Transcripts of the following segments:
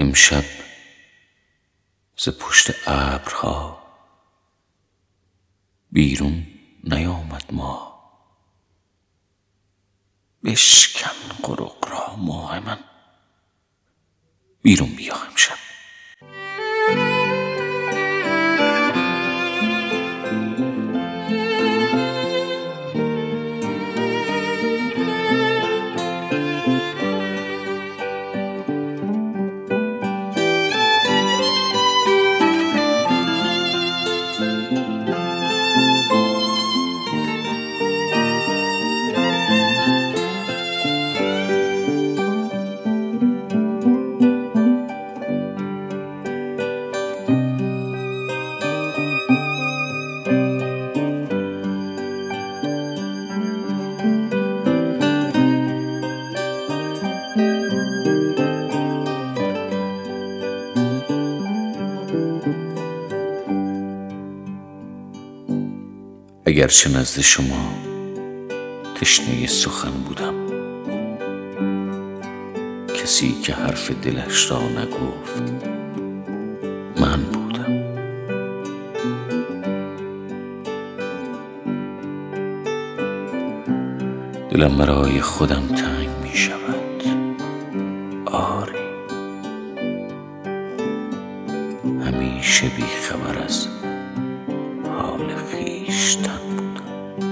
امشب ز پشت ابرها بیرون نیامد ماه. بشکن قرق را ماه من، بیرون بیا امشب. اگرچه نزد شما تشنه سخن بودم، کسی که حرف دلش را نگفت من بودم. دلم برای خودم تنگ می شود، آری، همیشه بی خبر از حال خویشتن بودم.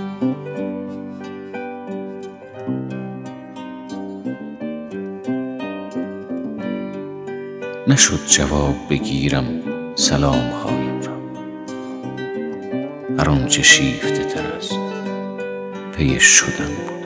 نشد جواب بگیرم سلام هایم را، هر آنچه شیفته تر از پی شدن بودم.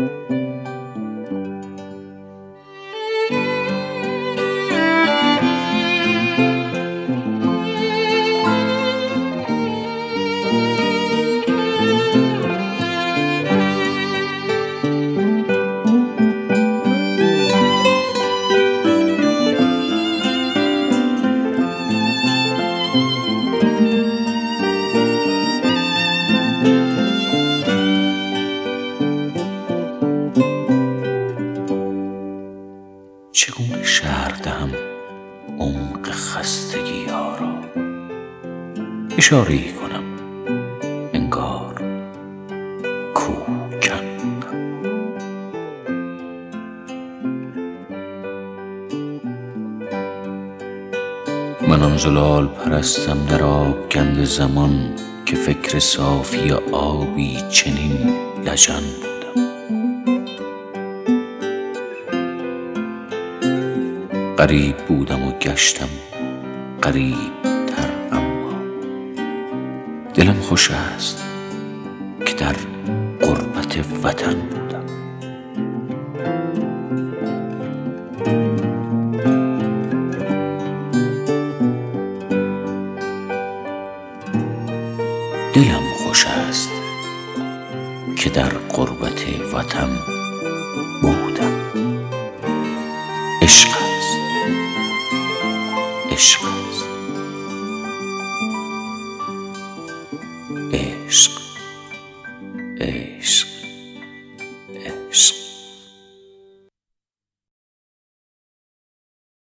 چگونه شرح دهم عمق خستگی ها را؟ اشاره‌ای کنم انگار کوهکن. من آن زلال پرستم در آبگند زمان که فکر صافی آبی چنین لجن بودم. غریب بودم و گشتم غریب تر، اما دلم خوش است که در غربت وطن بودم. دلم خوش است که در غربت وطن بودم. عشق است، عشق است، عشق.